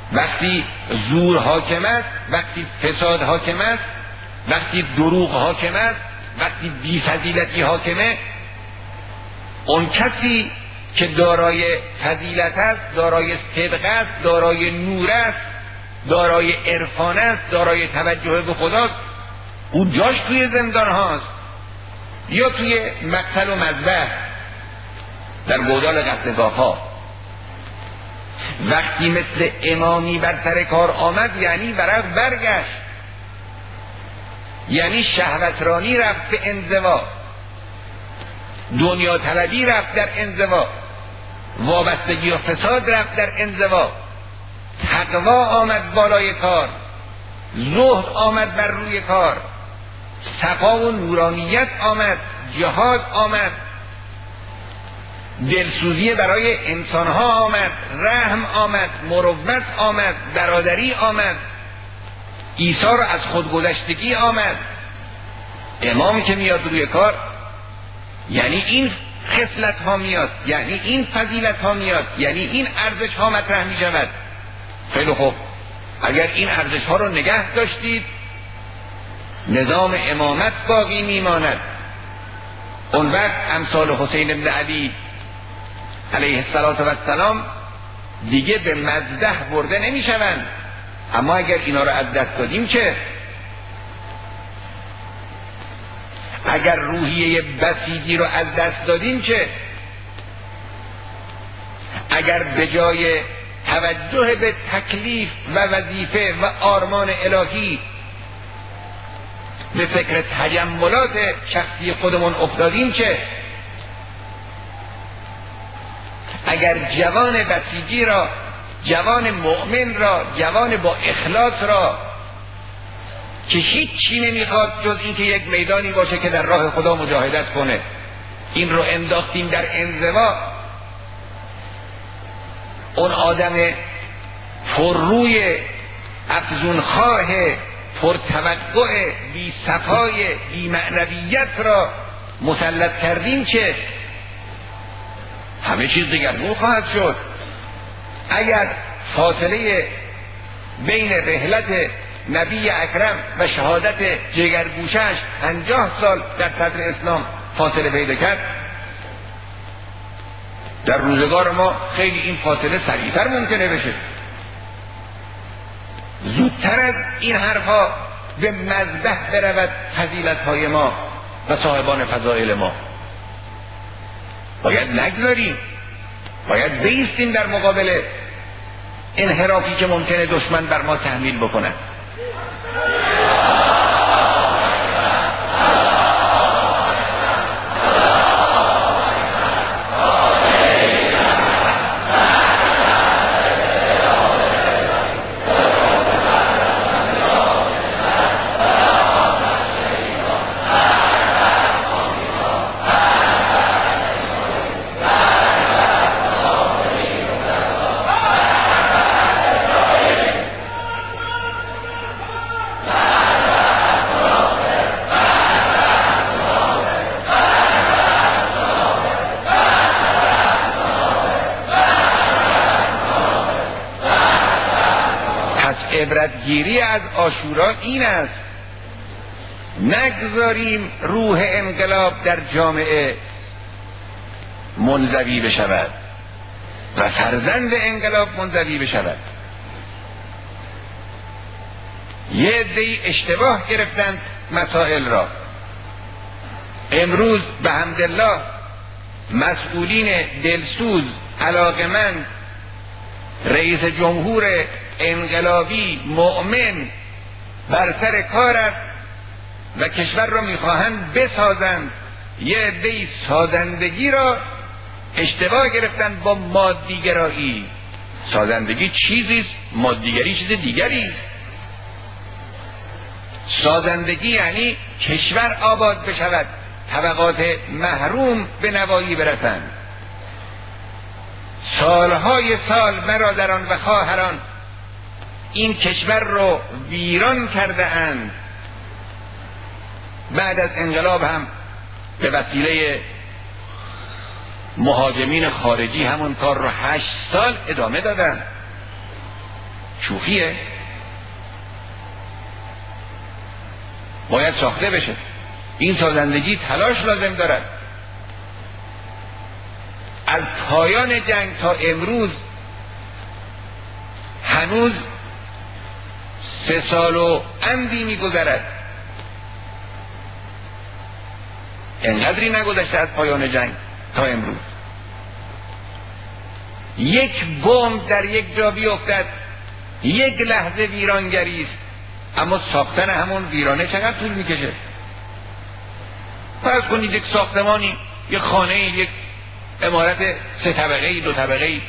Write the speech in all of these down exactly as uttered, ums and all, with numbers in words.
وقتی زور حاکم است، وقتی فساد حاکم است، وقتی دروغ حاکم است، وقتی بی‌فضیلتی حاکمه، اون کسی که دارای فضیلت است، دارای صدق است، دارای نور است، دارای عرفان است، دارای توجه به خداست، او جاش توی زندان هاست یا توی مقتل و مذبح در گودال قتلگاه ها. وقتی مثل امامی بر سر کار آمد یعنی ورق برگشت، یعنی شهوترانی رفت به انزوا، دنیا طلبی رفت در انزوا، وابستگی و فساد رفت در انزوا، تقوا آمد بالای کار، زهد آمد بر روی کار، صفا و نورانیت آمد، جهاد آمد، دلسوزی برای انسانها آمد، رحم آمد، مروت آمد، برادری آمد، ایثار از خودگذشتگی آمد. امامی که میاد روی کار یعنی این خصلت ها میاد، یعنی این فضیلت ها میاد، یعنی این ارزش ها مطرح می شود. خیلی خوب، اگر این ارزش ها رو نگه داشتید نظام امامت باقی میماند. اون وقت امثال حسین بن علی علیه السلام دیگه به مذبح برده نمی شوند. اما اگر اینا رو از دست دادیم چه؟ اگر روحیه بسیجی رو از دست دادیم چه؟ اگر به جای توجه به تکلیف و وظیفه و آرمان الهی به فکر تجملات شخصی خودمون افتادیم چه؟ اگر جوان بسیجی را، جوان مؤمن را، جوان با اخلاص را که هیچی نمیخواد جز اینکه یک میدانی باشه که در راه خدا مجاهدت کنه، این رو انداختیم در انزوا، اون آدم پرروی افزونخواه پرتوقع بی صفای بی معنویت را مسلط کردیم که همه چیز دگرگون خواهد شد. اگر فاصله بین رحلت نبی اکرم و شهادت جگرگوشش پنجاه سال در صدر اسلام فاصله پیدا کرد، در روزگار ما خیلی این فاصله سریعتر ممکنه بشه. زودتر از این حرفها به مذبح برود فضیلت‌های ما و صاحبان فضائل ما. باید نگذاریم، باید بایستیم در مقابل انحرافی که ممکنه دشمن بر ما تحمیل بکنه. عبرتگیری از عاشورا این است: نگذاریم روح انقلاب در جامعه منزوی بشود و فرزند انقلاب منزوی بشود. یه عده‌ای اشتباه گرفتند مسائل را. امروز به حمدالله مسئولین دلسوز، علاقمند، رئیس جمهور انقلابی مؤمن بر سر کار است و کشور را میخواهند بسازند. یه عده‌ای سازندگی را اشتباه گرفتند با مادیگرایی. سازندگی چیزیست، مادیگری چیز دیگری است. سازندگی یعنی کشور آباد بشود، طبقات محروم به نوایی برسند. سالهای سال برادران و خواهران این کشور رو ویران کرده اند. بعد از انقلاب هم به وسیله مهاجمین خارجی همون کار رو هشت سال ادامه دادن. شوخیه؟ باید ساخته بشه. این سازندگی تلاش لازم دارد. از پایان جنگ تا امروز هنوز سه سال و اندی می‌گذرد. انقدری نگذشته از پایان جنگ تا امروز. یک بمب در یک جا بیفتد، یک لحظه ویرانگری است، اما ساختن همون ویرانه چقدر طول میکشه؟ فرض کنید یک ساختمانی، یک خانه، یک عمارت سه طبقه‌ای، دو طبقه‌ای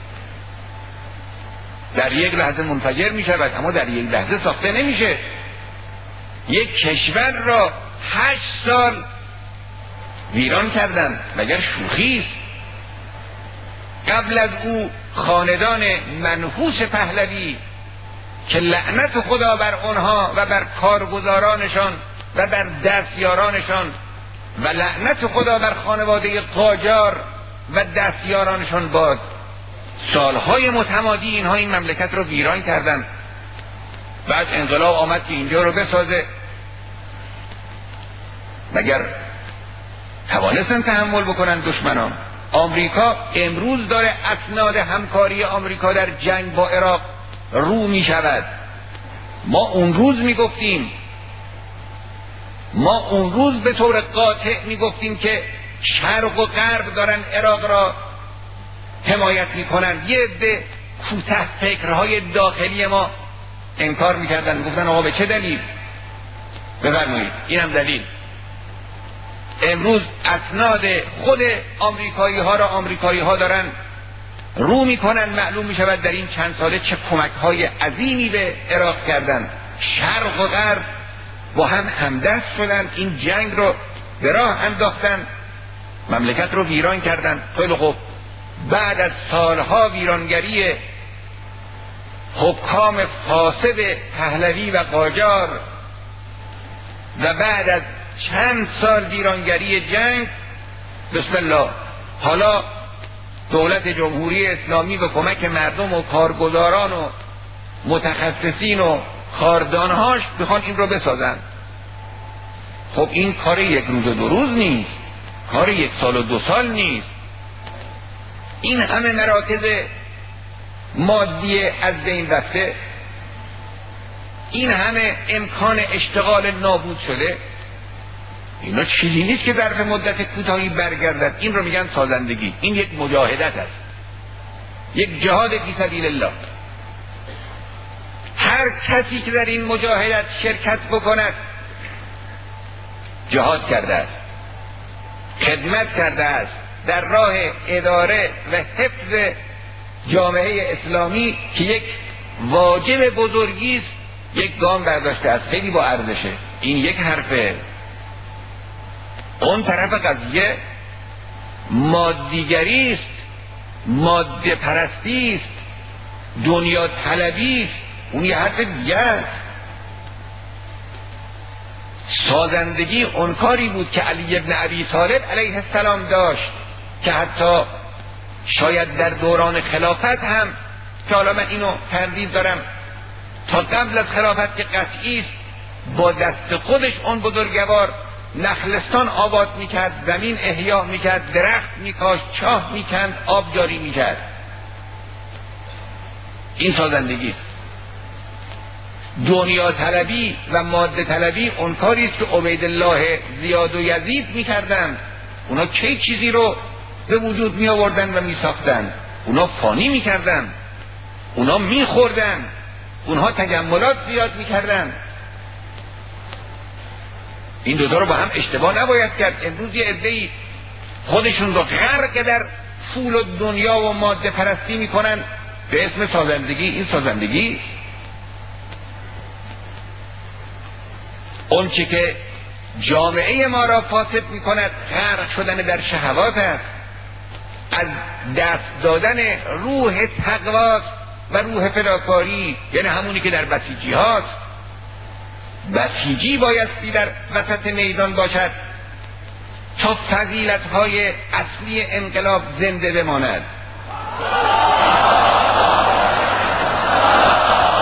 در یک لحظه منفجر میشود، اما در یک لحظه ساخته نمیشه. یک کشور را هشت سال ویران کردن، مگر شوخی است؟ قبل از او خاندان منحوس پهلوی که لعنت خدا بر آنها و بر کارگزارانشان و بر دستیارانشان و لعنت خدا بر خانواده قاجار و دستیارانشان باد، سالهای متمادی اینها این مملکت رو ویران کردن. بعد انقلاب آمد که اینجا رو بسازه. مگر توانستن تحمل بکنن دشمنان؟ آمریکا امروز داره اسناد همکاری آمریکا در جنگ با عراق رو می شود. ما اون روز می گفتیم ما اون روز به طور قاطع می گفتیم که شرق و غرب دارن عراق را حمایت می کنن. یه عده کوته فکرهای داخلی ما انکار می کردن، گفتن آقا به چه دلیل؟ بفرمایید این هم دلیل. امروز اسناد خود آمریکایی ها را آمریکایی ها دارن رو میکنن، معلوم میشود در این چند ساله چه کمک های عظیمی به عراق کردن. شرق و غرب با هم همدست شدن، این جنگ رو به راه انداختن، مملکت رو ویران کردن. خیلی خوب، بعد از سالها ویرانگری حکام فاسد پهلوی و قاجار و بعد از چند سال ویرانگری جنگ، بسم الله، حالا دولت جمهوری اسلامی به کمک مردم و کارگزاران و متخصصین و کاردانهاش میخوان این رو بسازن. خب این کار یک روز و دو روز نیست، کار یک سال و دو سال نیست. این همه مراکز مادی از بین رفته، این همه امکان اشتغال نابود شده، اینا چیزی نیست که در مدت کوتاهی برگردد. این رو میگن سازندگی. این یک مجاهدت است، یک جهاد فی سبیل الله. هر کسی که در این مجاهدت شرکت بکند جهاد کرده است، خدمت کرده است در راه اداره و حفظ جامعه اسلامی که یک واجب بزرگی است، یک گام برداشته است، خیلی با ارزشه. این یک حرفه. اون طرف قضیه مادیگری است، ماده پرستی است، دنیا طلبی است. اون یه حرف دیگه است. سازندگی اون کاری بود که علی ابن ابی طالب علیه السلام داشت، که حتی شاید در دوران خلافت هم، که حالا من اینو تردید دارم، تا قبل از خلافت که قطعی است، با دست خودش اون بزرگوار نخلستان آباد میکرد، زمین احیا میکرد، درخت میکاشت، چاه میکند، آب جاری میکرد. این سازندگی است. دنیا طلبی و ماده طلبی اون کاری است که عبیدالله زیاد و یزید میکردن. اونا چه چیزی رو به وجود می آوردن و می ساختن؟ اونا فانی میکردن، اونا میخوردن، اونها تجملات زیاد میکردن. این دوتا رو با هم اشتباه نباید کرد. امروز یه عده‌ای خودشون رو غرق در پول و دنیا و ماده پرستی میکنن به اسم سازندگی. این سازندگی اون چی که جامعه ما را فاسد میکند غرق شدن در شهوات است، از دست دادن روح تقواست و روح فداکاری، یعنی همونی که در بسیجی هاست. بسیجی بایستی در وسط میدان باشد تا فضیلت های اصلی انقلاب زنده بماند.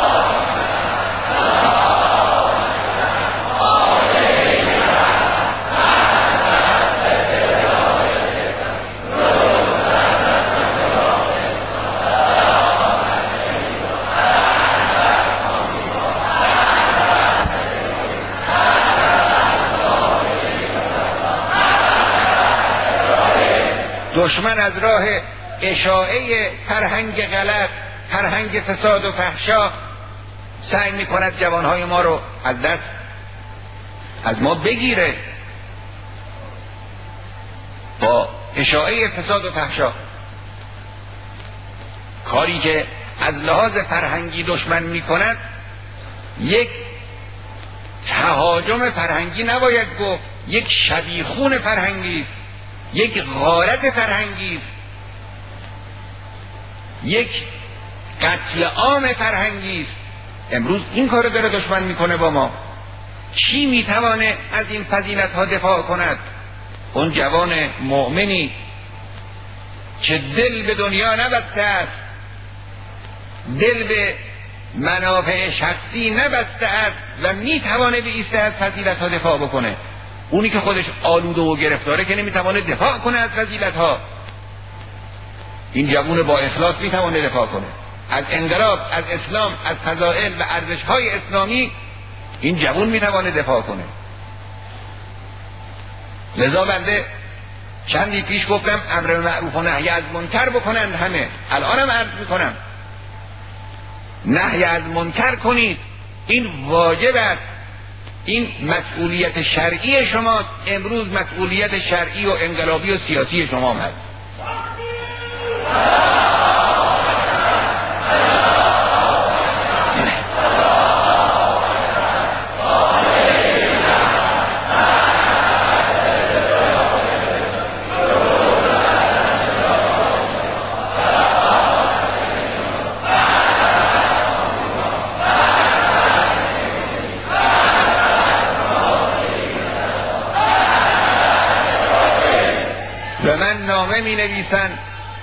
دشمن از راه اشاعه فرهنگ غلط، فرهنگ فساد و فحشا سعی میکند جوانهای ما رو از دست از ما بگیره با اشاعه فساد و فحشا. کاری که از لحاظ فرهنگی دشمن میکند یک تهاجم فرهنگی نباید گفت، یک شبیخون فرهنگی است، یک غارت فرهنگی است، یک قتل عام فرهنگی است. امروز این کارو داره دشمن میکنه با ما. کی میتوانه از این فضیلت ها دفاع کند؟ اون جوان مؤمنی که دل به دنیا نبسته است، دل به منافع شخصی نبسته است و میتوانه به ایسته از فضیلت ها دفاع بکنه. اونی که خودش آلوده و گرفتاره که نمیتوانه دفاع کنه از فضیلت ها. این جوان با اخلاص میتوانه دفاع کنه از انقلاب، از اسلام، از فضائل و ارزش های اسلامی. این جوان میتوانه دفاع کنه. لذا بنده چندی پیش گفتم امر معروف و نهی از منکر بکنند همه. الانم عرض میکنم نهی از منکر کنید. این واجب است، این مسئولیت شرعی شماست. امروز مسئولیت شرعی و انقلابی و سیاسی شما هم هست. به من نامه می نویسند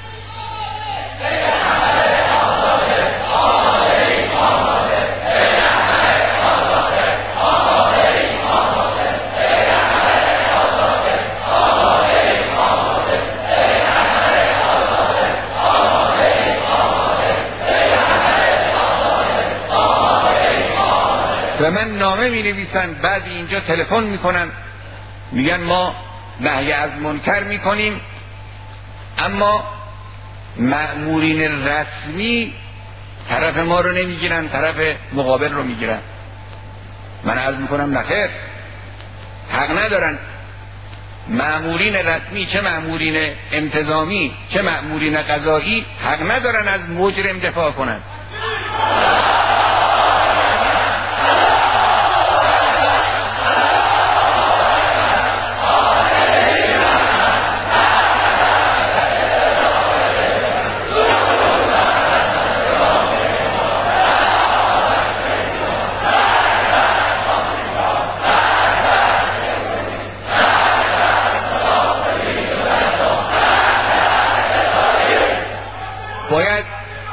به من نامه می نویسند بعضی اینجا تلفن می کنن میگن ما نهی از منکر می کنیم اما مأمورین رسمی طرف ما رو نمیگیرن، طرف مقابل رو میگیرن. من عرض میکنم نخیر، حق ندارن. مأمورین رسمی چه مأمورین انتظامی چه مأمورین قضایی حق ندارن از مجرم دفاع کنن. باید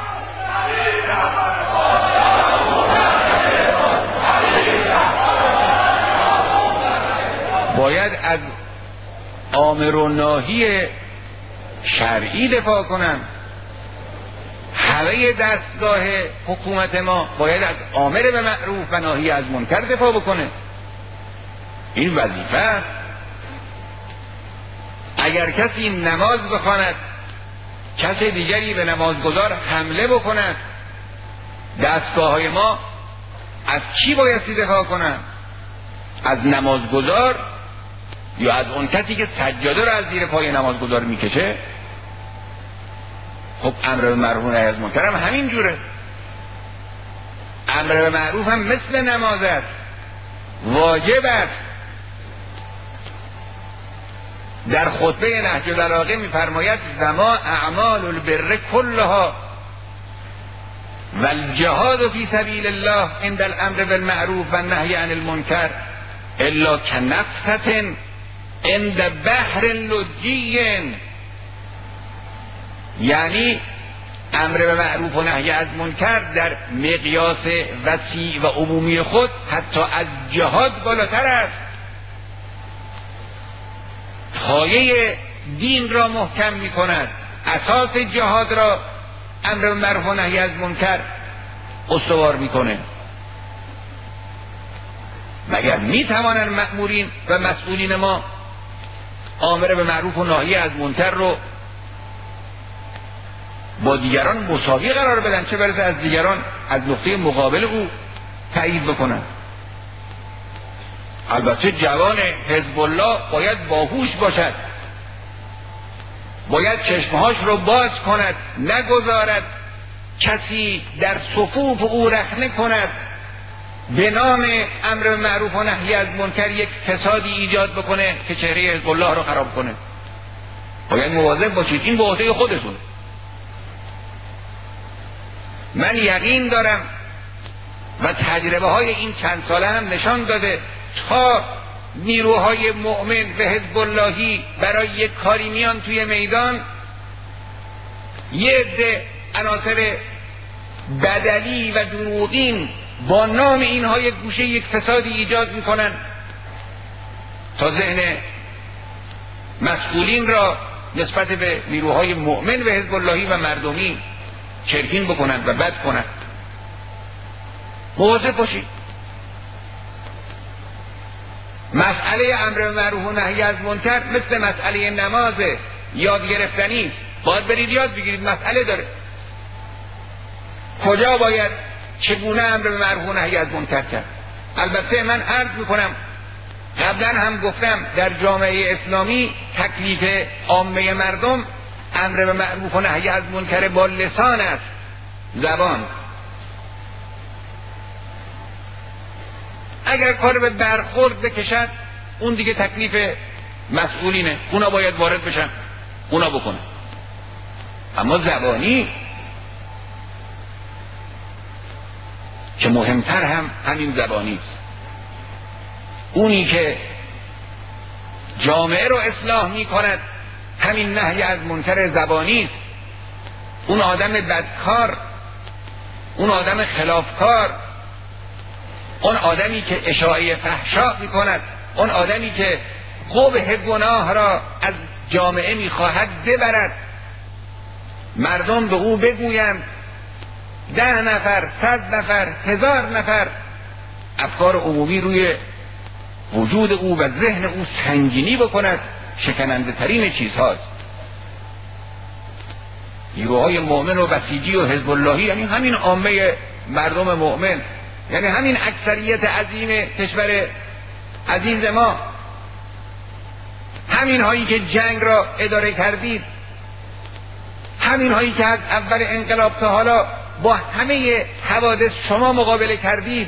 باید از آمر و ناهی شرعی دفاع کنن. همه دستگاه حکومت ما باید از آمر به معروف و ناهی از منکر دفاع بکنه. این وظیفه است. اگر کسی نماز بخواند کسی دیگری به نمازگزار حمله بکند، دستگاه های ما از کی بایستی دفاع کنند؟ از نمازگزار یا از اون کسی که سجاده رو از زیر پای نمازگزار میکشه؟ خب امر به معروف و نهی از منکر هم همین جوره. امر به معروف هم مثل نماز است، واجب است. در خطبه نهج البلاغه میفرماید و ما اعمال البر کلها و الجهاد فی سبیل الله عند الامر بالمعروف و النهی عن المنکر الا کنفتة عند بحر لجی. یعنی امر به معروف و نهی از منکر در مقیاس وسیع و عمومی خود حتی از جهاد بالاتر است. پایه دین را محکم می کند، اساس جهاد را امر به معروف و نهی از منکر استوار می کنه. مگر می توانند مأمورین و مسئولین ما آمر به معروف و نهی از منکر رو با دیگران مساوی قرار بدن، چه برسه از دیگران از نقطه مقابل او تایید بکنن. البته جوان حزب الله باید باهوش باشد، باید چشمهاش رو باز کند، نگذارد کسی در صفوف او رخنه کند، به نام امر معروف و نهی از منکر یک فسادی ایجاد بکنه که چهره حزب الله رو خراب کنه. باید مواظب باشید، این به عهده خودتون. من یقین دارم و تجربه های این چند ساله هم نشان داده تا نیروهای مؤمن و حزب اللهی برای یک کاری میان توی میدان، یه عده عناصر بدلی و دروغین با نام اینها یک گوشه یک فسادی ایجاد میکنن تا ذهن مسئولین را نسبت به نیروهای مؤمن و حزب اللهی و مردمی چرکین بکنند و بد کنند. مواظب باشید. مسئله امر معروف و نهی از منکر مثل مسئله نماز یاد گرفتنی است. باید برید یاد بگیرید، مسئله داره. کجا باید چگونه امر معروف و نهی از منکر کرد؟ البته من عرض میکنم، قبلا هم گفتم، در جامعه اسلامی تکلیف عامه مردم امر به معروف و نهی از منکر با لسان است، زبان. اگر کار به برخورد بکشد اون دیگه تکلیف مسئولینه، اونا باید وارد بشن، اونا بکنن. اما زبانی که مهمتر هم همین زبانی است، اونی که جامعه رو اصلاح می کند همین نهی از منکر زبانی است. اون آدم بدکار، اون آدم خلافکار، اون آدمی که اشاعه فحشا می کند، اون آدمی که قبح گناه را از جامعه می خواهد ببرد، مردم به او بگویند، ده نفر، صد نفر، هزار نفر افکار عمومی روی وجود او و ذهن او سنگینی بکند، شکننده ترین چیزهاست. نیروهای مؤمن و بسیجی و حزب اللهی یعنی همین عامه مردم مؤمن، یعنی همین اکثریت عظیم کشور عزیز ما، همین هایی که جنگ را اداره کردید، همین هایی که از اول انقلاب تا حالا با همه حوادث شما مقابله کردید،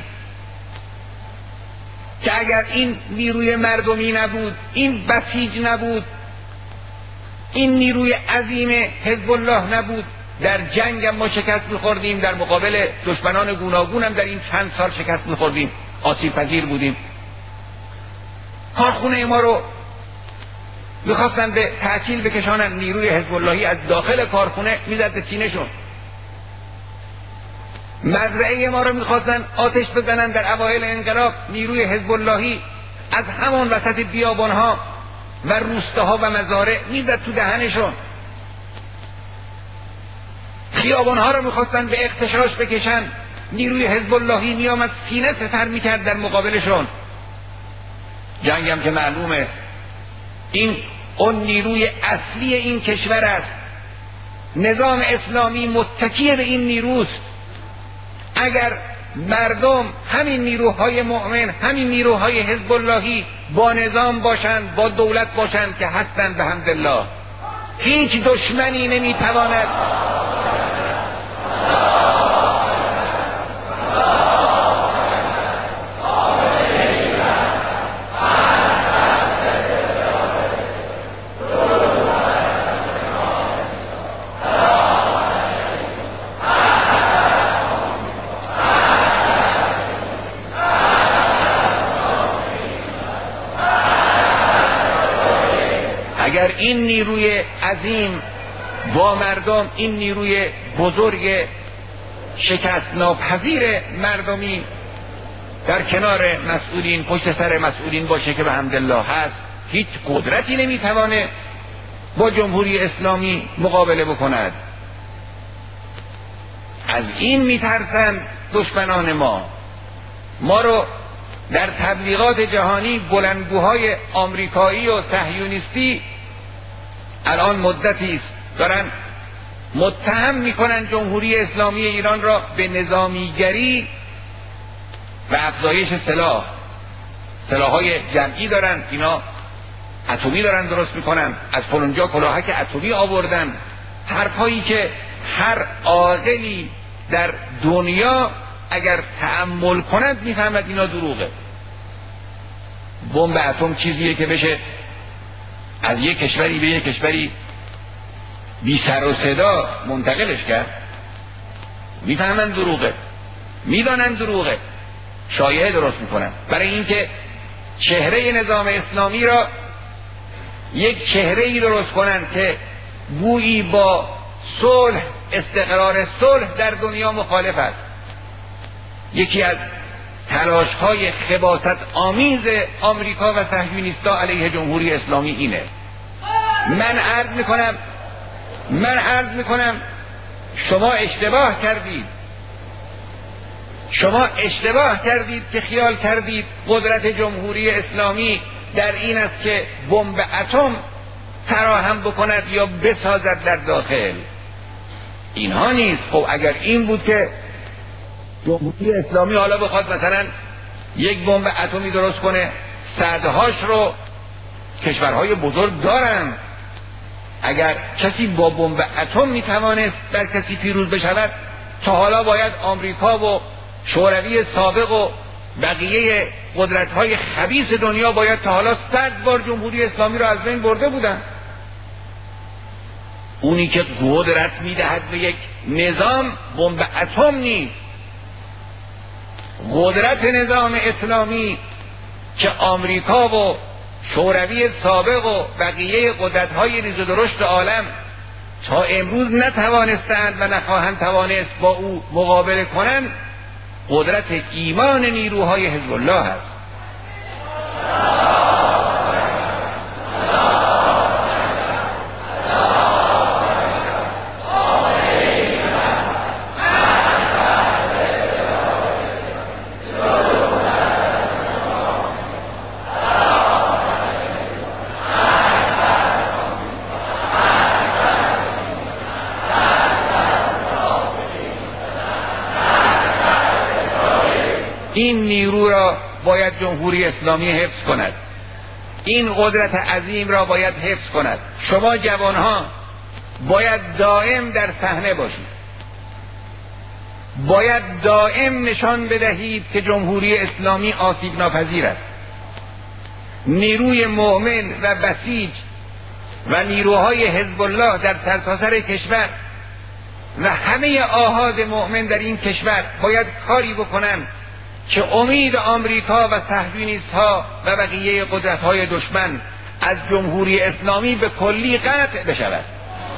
که اگر این نیروی مردمی نبود، این بسیج نبود، این نیروی عظیم حزب الله نبود، در جنگ هم ما شکست می‌خوردیم، در مقابل دشمنان گوناگون هم در این چند سال شکست می‌خوردیم، آسیب پذیر بودیم. کارخونه ما رو می‌خواستن به تعطیل بکشانن، نیروی حزب اللهی از داخل کارخونه می‌زد به سینه‌شون. مزرعه ما رو می‌خواستن آتش بزنن در اوایل انقلاب، نیروی حزب اللهی از همون وسط بیابان‌ها و روستاها و مزارع می‌زد تو دهنشون. خیابان‌ها رو می‌خواستن به اغتشاش بکشن، نیروی حزب اللهی می‌آمد سینه سپر می‌کرد در مقابلشون. جنگ هم که معلومه این اون نیروی اصلی این کشور است، نظام اسلامی متکی به این نیروست. اگر مردم، همین نیروهای مؤمن، همین نیروهای حزب اللهی با نظام باشند، با دولت باشند که هستند بحمدالله، هیچ دشمنی نمیتواند اگر این نیروی عظیم با مردم، این نیروی بزرگ شکست ناپذیر مردمی در کنار مسئولین، پشت سر مسئولین باشه که بحمدالله هست، هیچ قدرتی نمیتوانه با جمهوری اسلامی مقابله بکند. از این میترسند دشمنان ما. ما رو در تبلیغات جهانی بلندگوهای آمریکایی و صهیونیستی الان مدتی است دارن متهم میکنن جمهوری اسلامی ایران را به نظامیگری و افزایش سلاح. سلاحهای جمعی دارن، اینا اتمی دارن درست میکنن، از فلونجا کلاهک اتمی آوردن. حرفایی که هر عاقلی در دنیا اگر تأمل کند میفهمد اینا دروغه. بمب اتم چیزیه که بشه از یک کشوری به یک کشوری بی سر و صدا منتقلش کرد. میفهمن دروغه، میدانن دروغه، شایعه درست میکنن برای اینکه چهره نظام اسلامی را یک چهره ای درست کنن که گویی با صلح، استقرار صلح در دنیا مخالف است. یکی از تلاش های خباثت آمیز آمریکا و صهیونیست‌ها علیه جمهوری اسلامی اینه. من عرض میکنم من عرض میکنم شما اشتباه کردید شما اشتباه کردید که خیال کردید قدرت جمهوری اسلامی در این است که بمب اتم فراهم بکند یا بسازد در داخل. اینها نیست. خب اگر این بود که جمهوری اسلامی حالا بخواد مثلا یک بمب اتمی درست کنه، صدهاش رو کشورهای بزرگ دارن. اگر کسی با بمب اتم میتوانست در کسی پیروز بشود، تا حالا باید آمریکا و شوروی سابق و بقیه قدرت‌های خبیث دنیا باید تا حالا صد بار جمهوری اسلامی را از بین برده بودن. اونی که قدرت میدهد به یک نظام بمب اتم نیست. قدرت نظام اسلامی که آمریکا و شوروی سابق و بقیه قدرت‌های ریز و درشت عالم تا امروز نتوانستند و نخواهند توانست با او مقابله کنند، قدرت ایمان نیروهای حزب الله است. این نیرو را باید جمهوری اسلامی حفظ کند. این قدرت عظیم را باید حفظ کند. شما جوانها باید دائم در صحنه باشید. باید دائم نشان بدهید که جمهوری اسلامی آسیب ناپذیر است. نیروی مؤمن و بسیج و نیروهای حزب الله در سرتاسر کشور و همه آحاد مؤمن در این کشور باید کاری بکنند که امید آمریکا و صهیونیست‌ها و بقیه قدرت‌های دشمن از جمهوری اسلامی به کلی قطع بشود.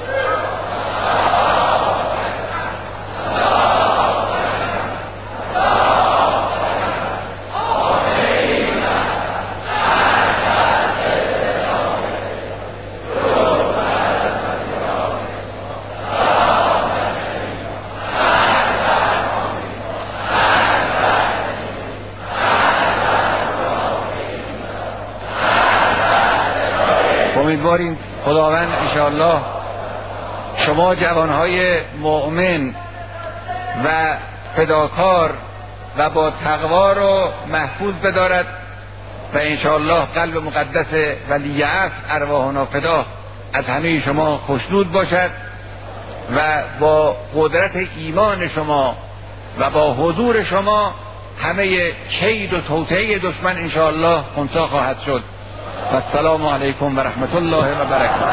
امیدواریم خداوند انشاءالله شما جوانهای مؤمن و فداکار و با تقوا رو محفوظ بدارد و انشاءالله قلب مقدس ولی عصر ارواحنا فدا از همه شما خوشنود باشد و با قدرت ایمان شما و با حضور شما همه کید و توطئه دشمن انشاءالله خنثی خواهد شد. و السلام علیکم و رحمت الله و برکاته.